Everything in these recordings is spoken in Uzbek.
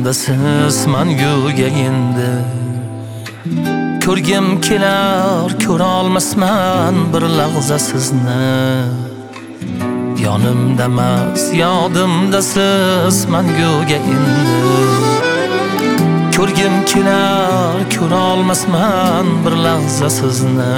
siz manguga endi. Ko'rgim kelar, ko'ra olmasman bir lahza sizni. Yonimda emas, yodimda siz manguga endi. Ko'rgim kelar, ko'ra olmasman bir lahza sizni.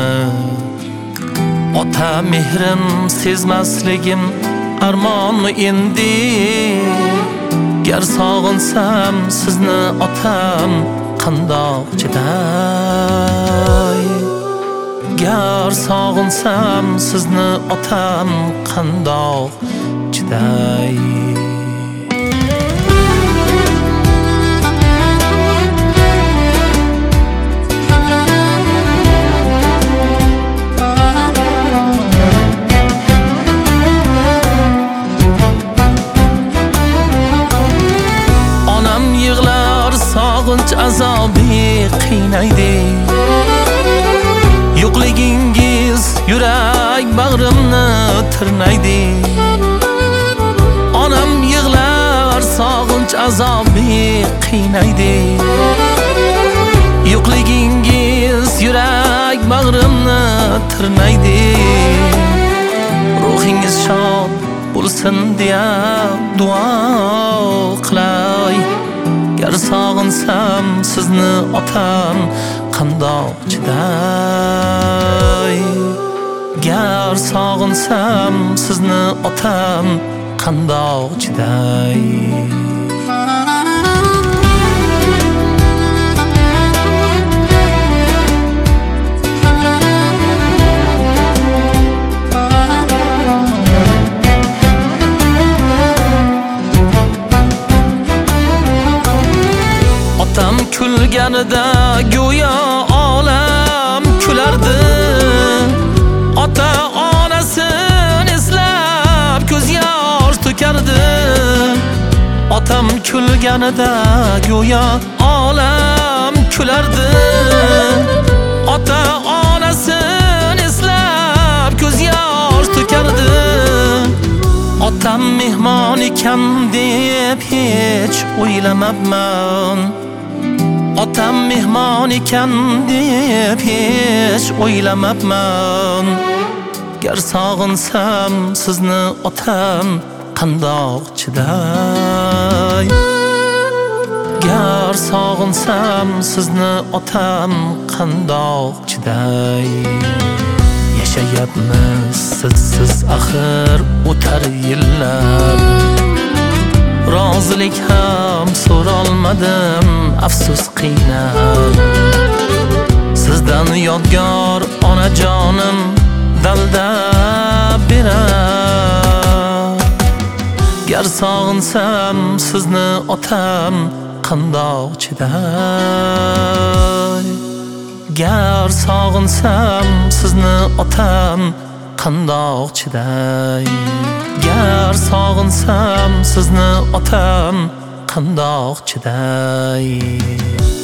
Ota mehrim sezmasligim armonmi endi? Gar sog'insam sizni otam qandoq chiday? Gar sog'insam sizni otam qandoq chiday? Sog'inch azobi qiynaydi. Yo'qligingiz yurak bag'rimni tirnaydi. Onam yig'lar, sog'inch azobi qiynaydi. Yo'qligingiz yurak bag'rimni tirnaydi. Ruhingiz shod bo'lsin deya duo qilay. Gar sog'insam sizni otam qandoq chiday? Gar sog'insam sizni otam qandoq chiday? Otam kulganida go'yo olam kulardi. Ota onasini eslab ko'z yosh to'kardi. Otam kulganida go'yo olam kulardi. Ota onasini eslab ko'z yosh to'kardi. Otam mehmon ekan deb hech o'ylamabman. Otam mehmon ekan deb hech o'ylamabman. Gar sog'insam sizni otam qandoq chiday? Gar sog'insam sizni otam qandoq chiday? Yashayapmiz sizsiz axir o'tar yillar. Rozilik ham so'rolmadim, afsus qiynab. Sizdan yodgor onajonim dalda berar. Gar sog'insam sizni otam qandoq chiday? Gar sog'insam sizni otam qandoq chiday? Gar sog'insam sizni otam qandoq chiday?